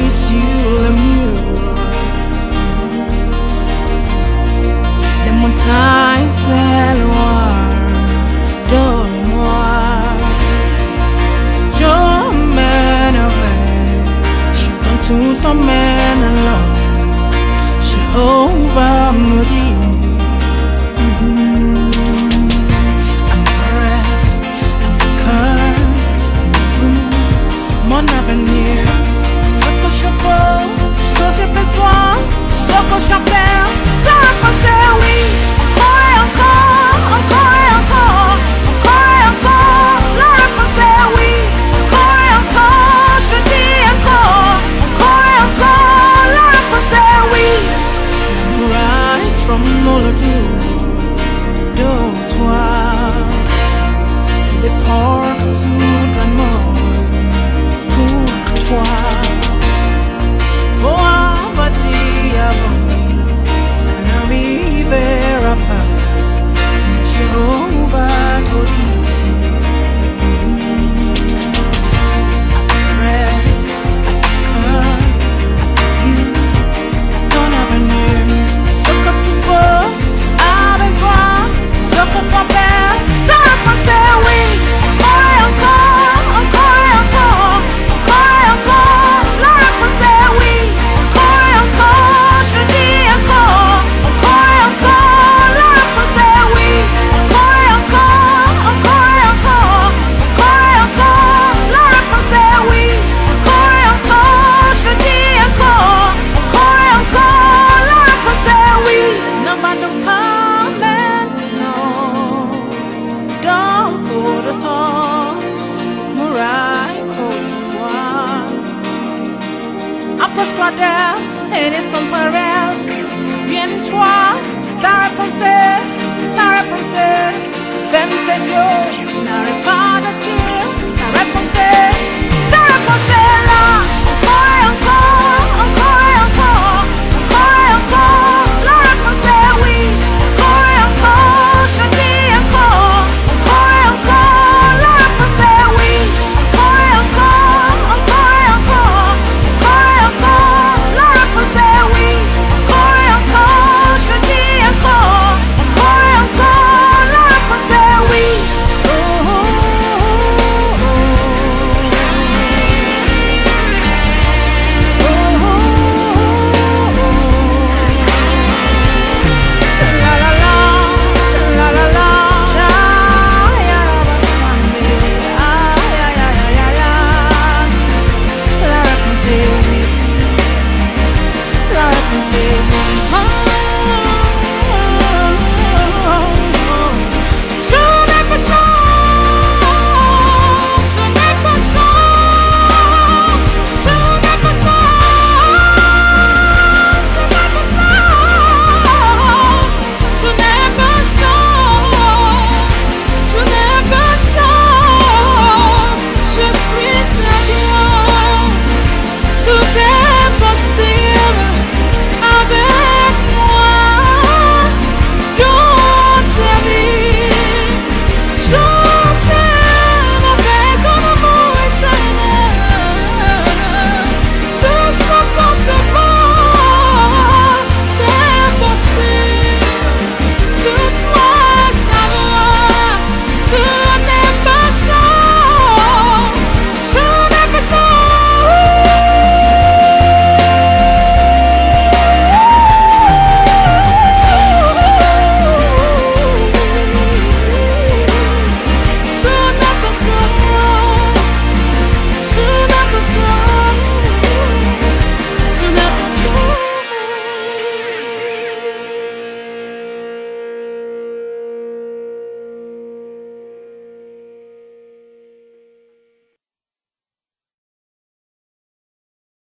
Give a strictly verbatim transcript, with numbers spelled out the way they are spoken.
sur le mur. Les montagnes s'éloignent de moi. Je mènerai, je t'en tout t'emmène là. Jéhovah me dit, mm-hmm. I'm breath, I'm the cœur, mon avenir. C'est ce que je veux, c'est ce que j'ai besoin, c'est ce que j'appelle. Ça va passer, oui, encore et encore, encore et encore, encore et encore. La réponse est oui, encore et encore, je dis encore, encore et encore. La réponse est oui. La muraille tremble autour de toi, les portes s'ouvrent grandement pour toi. Tu pourras dire avant, ça n'arrivera pas, mais Jéhovah te dit. À ton rêve, à ton cœur, à ton you, à ton avenir. Ce que tu veux, tu as besoin, c'est ce que tu appelles. Ça va passer, oui, encore et encore, encore et encore, encore et encore. La réponse est oui, encore et encore, je dis encore, encore et encore. La réponse est oui, encore et encore, encore et encore, encore et encore. La réponse est oui, encore et encore, je dis encore, encore et encore. La réponse est oui. N'abandonne pas maintenant, dans peu de temps, cette muraille que tu vois. Approche-toi d'elle, elle est sans pareil. Souviens-toi, ta réponse est, ta réponse est. Ferme tes yeux, n'arrête pas de dire. Ta réponse est, ta réponse est là.